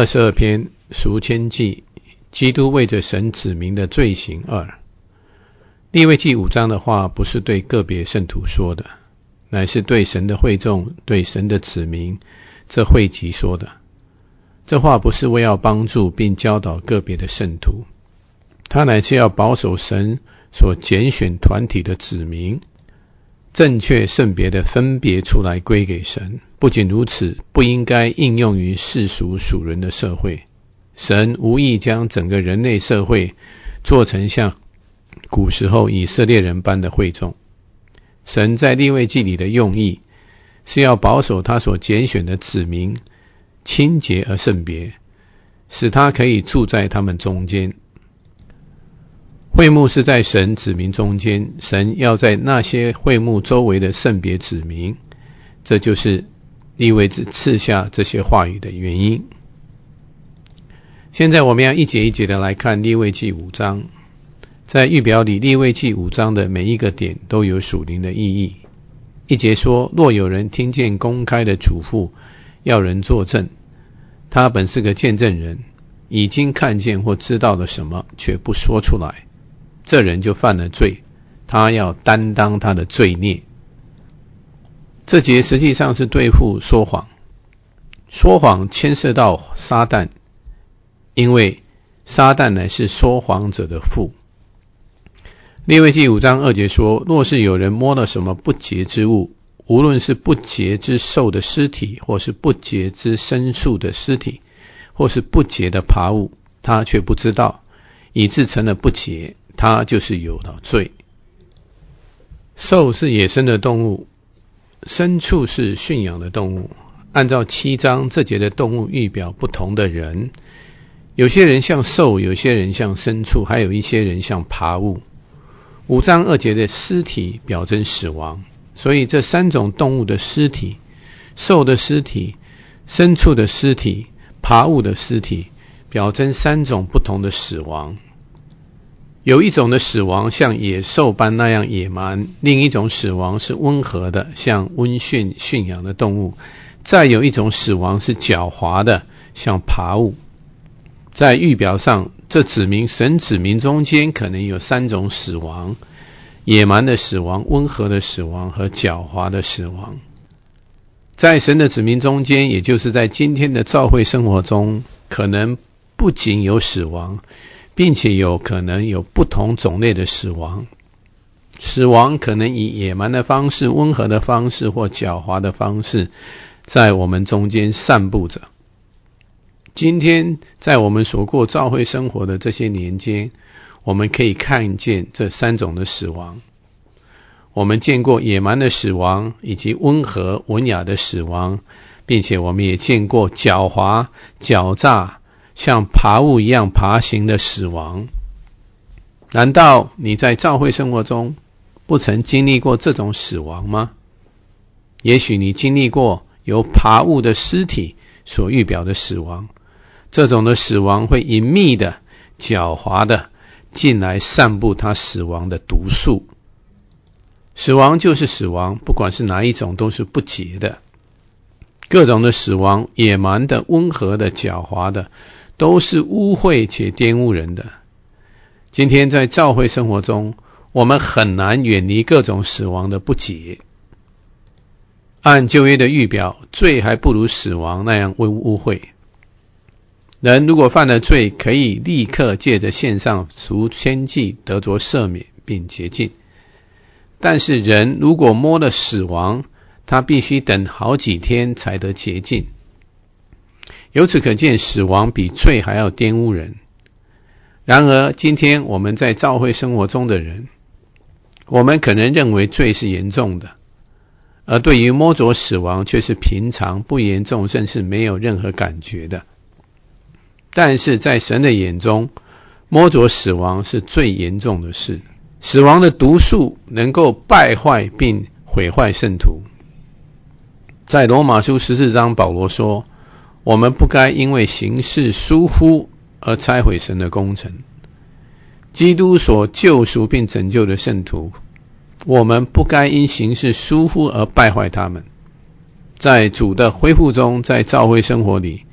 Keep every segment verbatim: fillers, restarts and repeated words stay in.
二十二篇赎愆记，基督为着神指明的罪行二。利未记五章的话不是对个别圣徒说的，乃是对神的会众，对神的子民这会集说的。这话不是为要帮助并教导个别的圣徒，他乃是要保守神所拣选团体的子民，正确圣别的分别出来归给神。不仅如此，不应该应用于世俗属人的社会。神无意将整个人类社会做成像古时候以色列人般的会众。神在利未记里的用意是要保守他所拣选的子民清洁而圣别，使他可以住在他们中间。会幕是在神子民中间，神要在那些会幕周围的圣别子民，这就是利未记赐下这些话语的原因。现在我们要一节一节的来看利未记五章。在预表里，利未记五章的每一个点都有属灵的意义。一节说，若有人听见公开的嘱咐，要人作证，他本是个见证人，已经看见或知道了什么，却不说出来，这人就犯了罪，他要担当他的罪孽。这节实际上是对付说谎。说谎牵涉到撒旦，因为撒旦乃是说谎者的父。利未记五章二节说，若是有人摸了什么不洁之物，无论是不洁之兽的尸体，或是不洁之牲畜的尸体，或是不洁的爬物，他却不知道，以致成了不洁，他就是有了罪。兽是野生的动物，牲畜是驯养的动物。按照七章这节的动物预表不同的人，有些人像兽，有些人像牲畜，还有一些人像爬物。五章二节的尸体表征死亡，所以这三种动物的尸体，兽的尸体、牲畜的尸体、爬物的尸体，表征三种不同的死亡。有一种的死亡像野兽般那样野蛮，另一种死亡是温和的，像温驯驯养的动物，再有一种死亡是狡猾的，像爬物。在预表上，这指明神子民中间可能有三种死亡：野蛮的死亡、温和的死亡和狡猾的死亡。在神的子民中间，也就是在今天的教会生活中，可能不仅有死亡，并且有可能有不同种类的死亡。死亡可能以野蛮的方式、温和的方式或狡猾的方式在我们中间散布着。今天在我们所过教会生活的这些年间，我们可以看见这三种的死亡。我们见过野蛮的死亡，以及温和文雅的死亡，并且我们也见过狡猾、狡诈，像爬物一样爬行的死亡。难道你在教会生活中不曾经历过这种死亡吗？也许你经历过由爬物的尸体所预表的死亡，这种的死亡会隐秘的、狡猾的进来散布他死亡的毒素。死亡就是死亡，不管是哪一种都是不洁的。各种的死亡，野蛮的、温和的、狡猾的，都是污秽且玷污人的。今天在教会生活中，我们很难远离各种死亡的不洁。按旧约的预表，罪还不如死亡那样污秽。人如果犯了罪，可以立刻借着献上赎愆祭得着赦免并洁净。但是人如果摸了死亡，他必须等好几天才得洁净。由此可见，死亡比罪还要玷污人。然而今天我们在教会生活中的人，我们可能认为罪是严重的，而对于摸着死亡却是平常不严重，甚至没有任何感觉的。但是在神的眼中，摸着死亡是最严重的事。死亡的毒素能够败坏并毁坏圣徒。在罗马书十四章，保罗说，我们不该因为行事疏忽而拆毁神的工程。基督所救赎并拯救的圣徒，我们不该因行事疏忽而败坏他们。在主的恢复中，在教会生活里，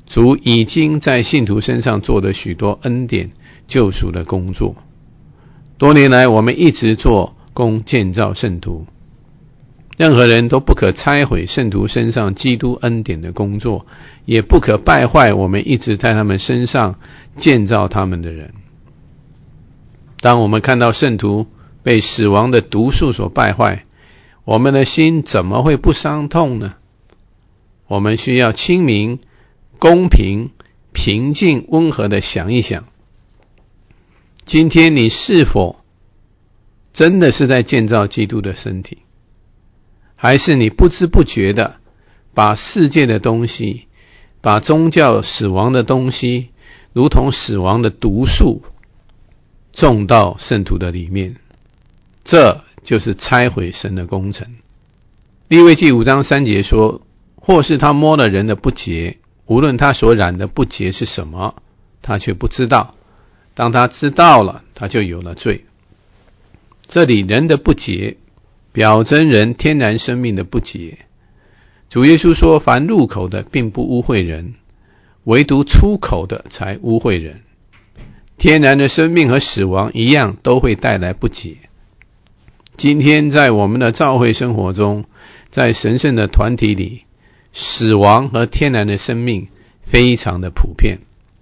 主已经在信徒身上做了许多恩典救赎的工作。多年来，我们一直做工建造圣徒，任何人都不可拆毁圣徒身上基督恩典的工作，也不可败坏我们一直在他们身上建造他们的人。当我们看到圣徒被死亡的毒素所败坏，我们的心怎么会不伤痛呢？我们需要清明、公平、平静、温和地想一想，今天你是否真的是在建造基督的身体，还是你不知不觉的把世界的东西，把宗教死亡的东西，如同死亡的毒素种到圣徒的里面？这就是拆毁神的工程。利未记五章三节说，或是他摸了人的不洁，无论他所染的不洁是什么，他却不知道，当他知道了，他就有了罪。这里人的不洁表征人天然生命的不洁。主耶稣说，凡入口的并不污秽人，唯独出口的才污秽人。天然的生命和死亡一样，都会带来不洁。今天在我们的教会生活中，在神圣的团体里，死亡和天然的生命非常的普遍。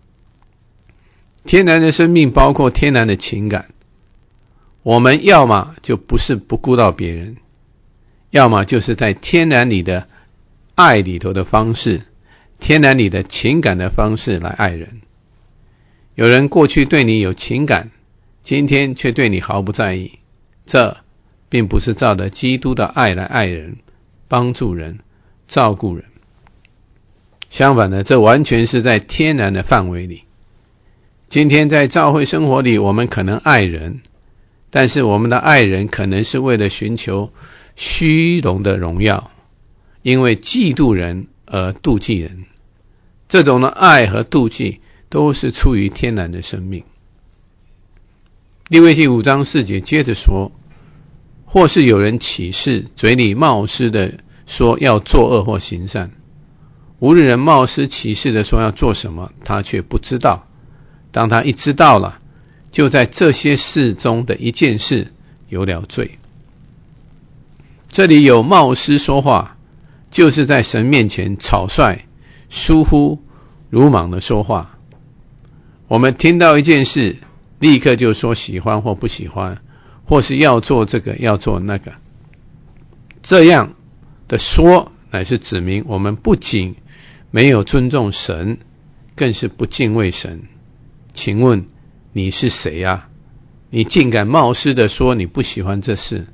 天然的生命包括天然的情感，我们要么就不是不顾到别人，要么就是在天然里的爱里头的方式，天然里的情感的方式来爱人。有人过去对你有情感，今天却对你毫不在意，这并不是照着基督的爱来爱人、帮助人、照顾人。相反的，这完全是在天然的范围里。今天在教会生活里，我们可能爱人，但是我们的爱人可能是为了寻求虚荣的荣耀，因为嫉妒人而妒忌人。这种的爱和妒忌都是出于天然的生命。利未记五章四节接着说，或是有人起誓，嘴里冒失的说要作恶或行善，无论人冒失起誓的说要做什么，他却不知道，当他一知道了，就在这些事中的一件事有了罪。这里有冒失说话，就是在神面前草率、疏忽、鲁莽的说话。我们听到一件事，立刻就说喜欢或不喜欢，或是要做这个要做那个。这样的说乃是指明我们不仅没有尊重神，更是不敬畏神。请问你是谁啊？你竟敢冒失的说你不喜欢这事？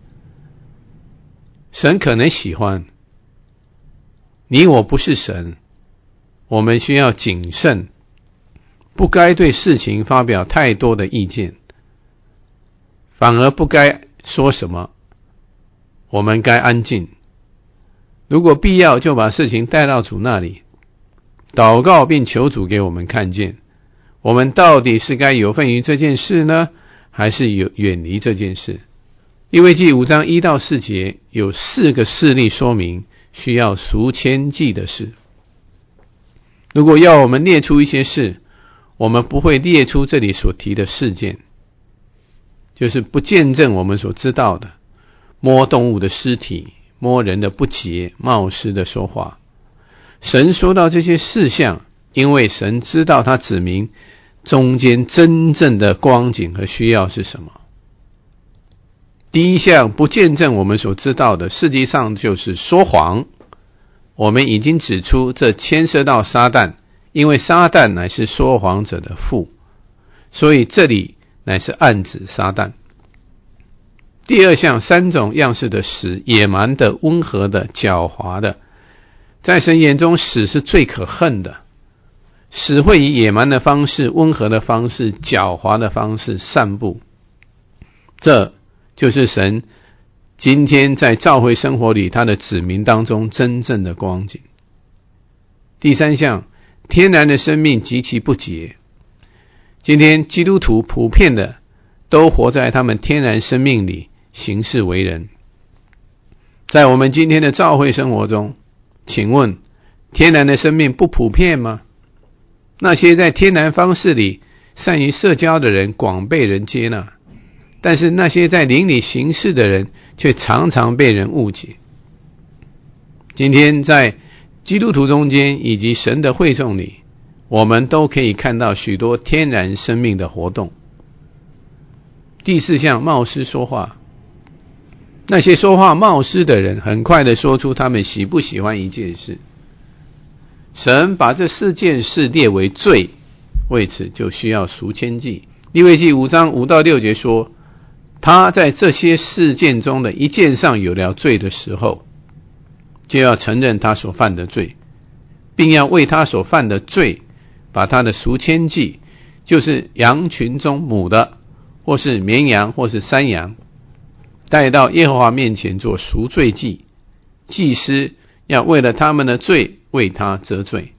神可能喜欢，你我不是神，我们需要谨慎，不该对事情发表太多的意见，反而不该说什么，我们该安静。如果必要，就把事情带到主那里，祷告并求主给我们看见，我们到底是该有份于这件事呢，还是有远离这件事？利未记五章一到四节有四个事例说明需要赎愆祭的事。如果要我们列出一些事，我们不会列出这里所提的事件，就是不见证我们所知道的，摸动物的尸体，摸人的不洁，冒失的说话。神说到这些事项，因为神知道他指明中间真正的光景和需要是什么。第一项不见证我们所知道的，实际上就是说谎。我们已经指出这牵涉到撒旦，因为撒旦乃是说谎者的父，所以这里乃是暗指撒旦。第二项，三种样式的死，野蛮的、温和的、狡猾的。在神眼中，死是最可恨的。死会以野蛮的方式、温和的方式、狡猾的方式散布。这就是神今天在教会生活里他的子民当中真正的光景。第三项，天然的生命极其不洁。今天基督徒普遍的都活在他们天然生命里行事为人。在我们今天的教会生活中，请问天然的生命不普遍吗？ 那些在天然方式里善于社交的人广被人接纳，但是那些在灵里行事的人却常常被人误解。今天在基督徒中间以及神的会众里，我们都可以看到许多天然生命的活动。第四项，冒失说话。那些说话冒失的人很快地说出他们喜不喜欢一件事。神把这四件事列为罪，为此就需要赎愆祭。利未记五章五到六节说，他在这些事件中的一件上有了罪的时候，就要承认他所犯的罪，并要为他所犯的罪把他的赎愆祭，就是羊群中母的，或是绵羊，或是山羊，带到耶和华面前做赎罪祭。祭司要为了他们的罪为他遮罪。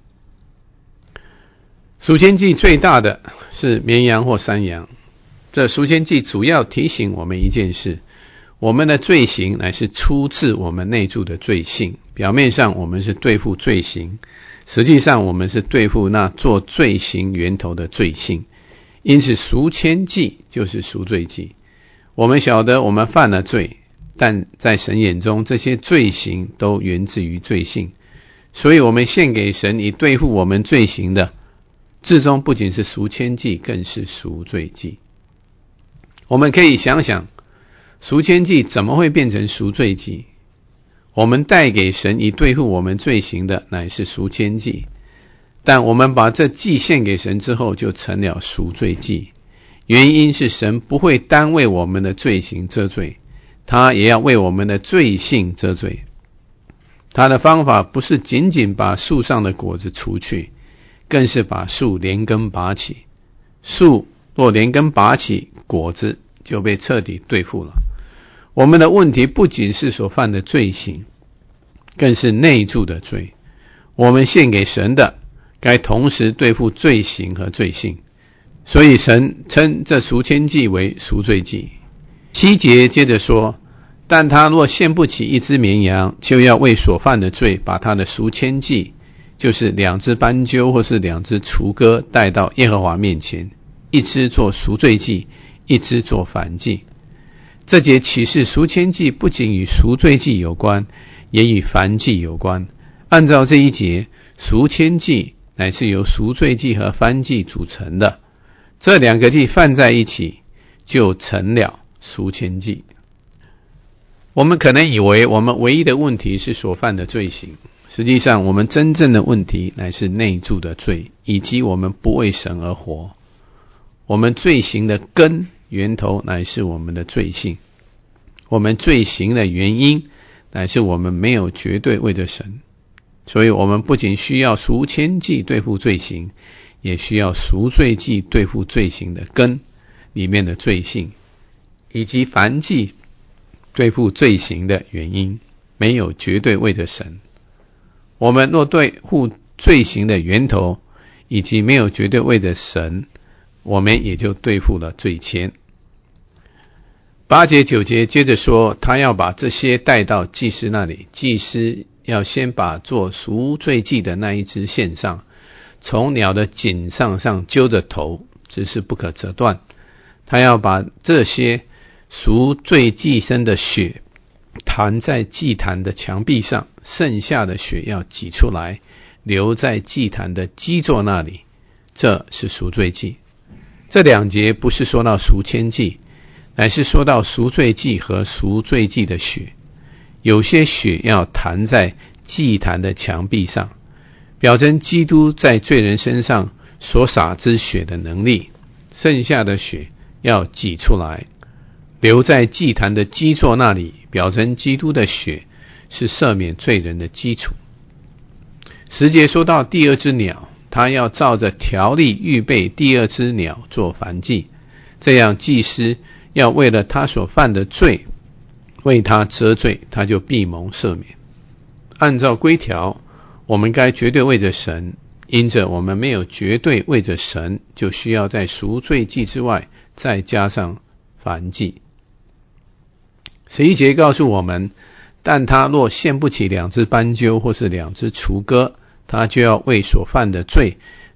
赎愆祭最大的是绵羊或山羊。这赎愆祭主要提醒我们一件事，我们的罪行乃是出自我们内住的罪性。表面上我们是对付罪行，实际上我们是对付那做罪行源头的罪性。因此赎愆祭就是赎罪祭。我们晓得我们犯了罪，但在神眼中这些罪行都源自于罪性，所以我们献给神以对付我们罪行的，至终不仅是赎愆祭，更是赎罪祭。我们可以想想，赎愆祭怎么会变成赎罪祭？我们带给神以对付我们罪行的乃是赎愆祭，但我们把这祭献给神之后就成了赎罪祭。原因是神不会单为我们的罪行遮罪，他也要为我们的罪性遮罪。他的方法不是仅仅把树上的果子除去，更是把树连根拔起。树若连根拔起，果子就被彻底对付了。我们的问题不仅是所犯的罪行，更是内住的罪。我们献给神的，该同时对付罪行和罪性。所以神称这赎愆祭为赎罪祭。七节接着说，但他若献不起一只绵羊，就要为所犯的罪把他的赎愆祭，就是两只斑鸠或是两只雏鸽，带到耶和华面前，一只做赎罪祭，一只做燔祭。这节启示赎愆祭不仅与赎罪祭有关，也与燔祭有关。按照这一节，赎愆祭乃是由赎罪祭和燔祭组成的，这两个祭放在一起就成了赎愆祭。我们可能以为我们唯一的问题是所犯的罪行，实际上我们真正的问题乃是内住的罪，以及我们不为神而活。我们罪行的根源头乃是我们的罪性，我们罪行的原因乃是我们没有绝对为着神。所以我们不仅需要赎愆祭对付罪行，也需要赎罪祭对付罪行的根里面的罪性，以及燔祭对付罪行的原因。没有绝对为着神。我们若对付罪行的源头，以及没有绝对为着神，我们也就对付了罪愆。八节九节接着说，他要把这些带到祭司那里，祭司要先把做赎罪祭的那一只献上，从鸟的颈上上揪着头，只是不可折断。他要把这些赎罪祭牲的血弹在祭坛的墙壁上，剩下的血要挤出来，留在祭坛的基座那里，这是赎罪祭。这两节不是说到赎愆祭，乃是说到赎罪祭和赎罪祭的血。有些血要弹在祭坛的墙壁上，表征基督在罪人身上所洒之血的能力。剩下的血要挤出来，留在祭坛的基座那里，表征基督的血是赦免罪人的基础。十节说到第二只鸟，他要照着条例预备第二只鸟做燔祭，这样祭司要为了他所犯的罪为他遮罪，他就必蒙赦免。按照规条，我们该绝对为着神，因着我们没有绝对为着神，就需要在赎罪祭之外再加上燔祭。十一节告诉我们，但他若献不起两只斑鸠或是两只雏鸽，他就要为所犯的罪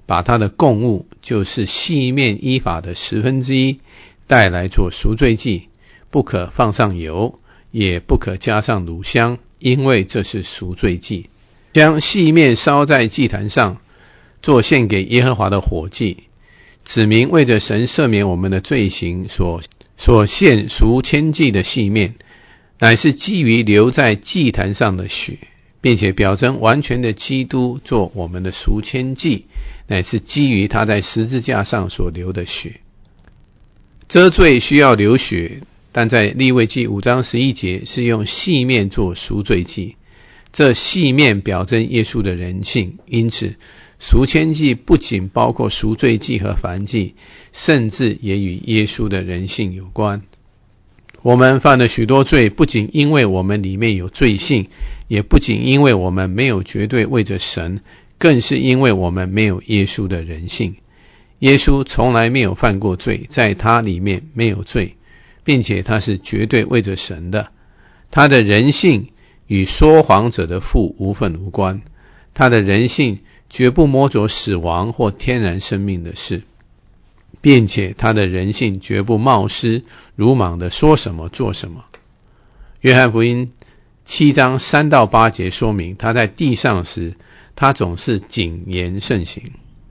把他的供物，就是细面依法的十分之一带来做赎罪祭，不可放上油，也不可加上乳香，因为这是赎罪祭。将细面烧在祭坛上，做献给耶和华的火祭，指明为着神赦免我们的罪行所所献赎愆祭的细面，乃是基于留在祭坛上的血，并且表征完全的基督做我们的赎愆祭，乃是基于他在十字架上所流的血。遮罪需要流血，但在利未记五章十一节是用细面做赎罪祭，这细面表征耶稣的人性，因此赎愆祭不仅包括赎罪祭和燔祭，甚至也与耶稣的人性有关。我们犯了许多罪，不仅因为我们里面有罪性，也不仅因为我们没有绝对为着神，更是因为我们没有耶稣的人性。耶稣从来没有犯过罪，在他里面没有罪，并且他是绝对为着神的。他的人性与说谎者的父无分无关，他的人性绝不摸着死亡或天然生命的事，并且他的人性绝不冒失鲁莽的说什么做什么。约翰福音七章三到八节说明，他在地上时，他总是谨言慎行。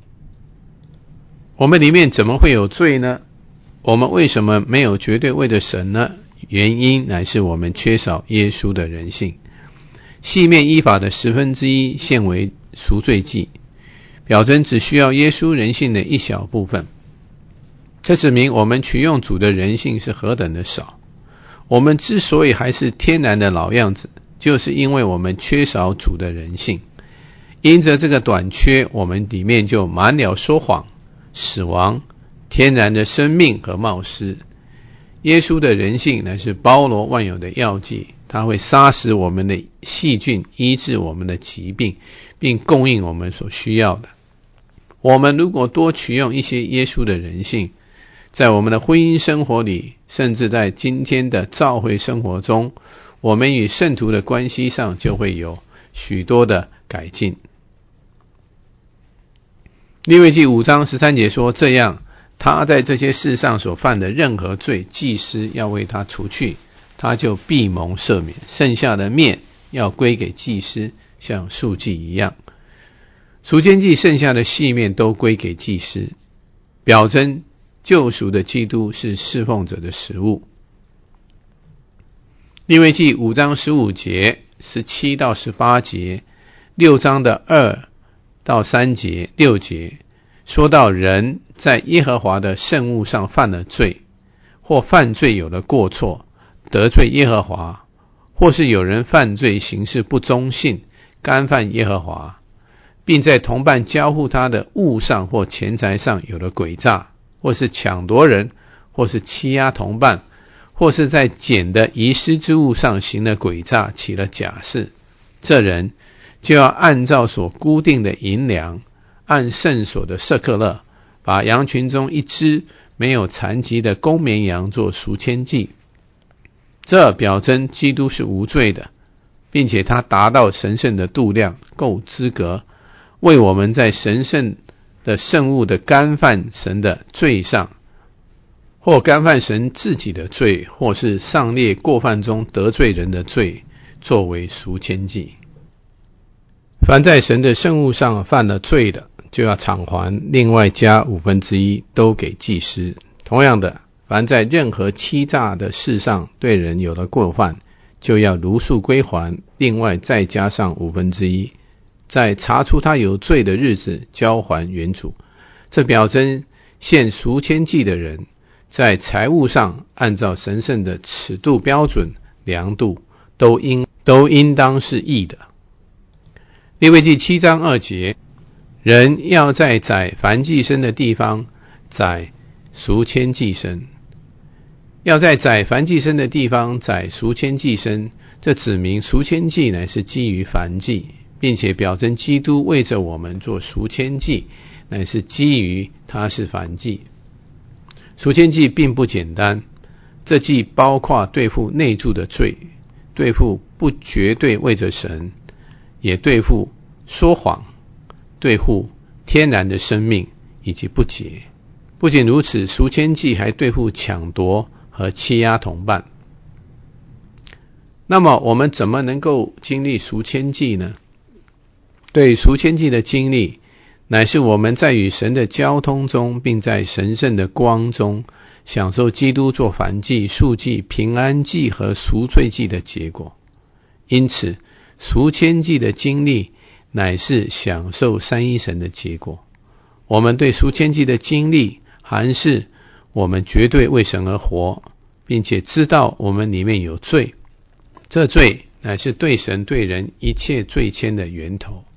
我们里面怎么会有罪呢？我们为什么没有绝对为着神呢？原因乃是我们缺少耶稣的人性。细面依法的十分之一献为赎罪祭，表征只需要耶稣人性的一小部分。这指明我们取用主的人性是何等的少。我们之所以还是天然的老样子，就是因为我们缺少主的人性。因着这个短缺，我们里面就满了说谎、死亡、天然的生命和冒失。耶稣的人性乃是包罗万有的药剂，他会杀死我们的细菌，医治我们的疾病，并供应我们所需要的。我们如果多取用一些耶稣的人性，在我们的婚姻生活里，甚至在今天的教会生活中，我们与圣徒的关系上就会有许多的改进。利未记五章十三节说，这样他在这些事上所犯的任何罪，祭司要为他除去，他就必蒙赦免，剩下的面要归给祭司，像素祭一样。赎愆祭剩下的细面都归给祭司，表征救赎的基督是侍奉者的食物。利未记五章十五节、十七到十八节、六章的二到三节、六节，说到人在耶和华的圣物上犯了罪，或犯罪有了过错，得罪耶和华，或是有人犯罪行事不忠信，干犯耶和华，并在同伴交付他的物上或钱财上有了诡诈，或是抢夺人，或是欺压同伴，或是在捡的遗失之物上行了诡诈，起了假誓，这人就要按照所固定的银两，按圣所的舍客勒，把羊群中一只没有残疾的公绵羊做赎愆祭。这表征基督是无罪的，并且他达到神圣的度量，够资格为我们在神圣的圣物的干犯神的罪上，或干犯神自己的罪，或是上列过犯中得罪人的罪，作为赎愆祭。凡在神的圣物上犯了罪的，就要偿还，另外加五分之一，都给祭司。同样的，凡在任何欺诈的事上对人有了过犯，就要如数归还，另外再加上五分之一，在查出他有罪的日子交还原主。这表征献赎愆祭的人在财物上按照神圣的尺度标准量度，都应都应当是义的。利未记七章二节，人要在宰燔祭牲的地方宰赎愆祭牲，要在宰燔祭牲的地方宰赎愆祭牲，这指明赎愆祭乃是基于燔祭，并且表征基督为着我们做赎愆祭，乃是基于他是燔祭。赎愆祭并不简单，这祭包括对付内住的罪，对付不绝对为着神，也对付说谎，对付天然的生命以及不洁。不仅如此，赎愆祭还对付抢夺和欺压同伴。那么我们怎么能够经历赎愆祭呢？对赎愆祭的经历，乃是我们在与神的交通中，并在神圣的光中享受基督做燔祭、赎祭、平安祭和赎罪祭的结果。因此，赎愆祭的经历乃是享受三一神的结果。我们对赎愆祭的经历，含是我们绝对为神而活，并且知道我们里面有罪，这罪乃是对神对人一切罪愆的源头。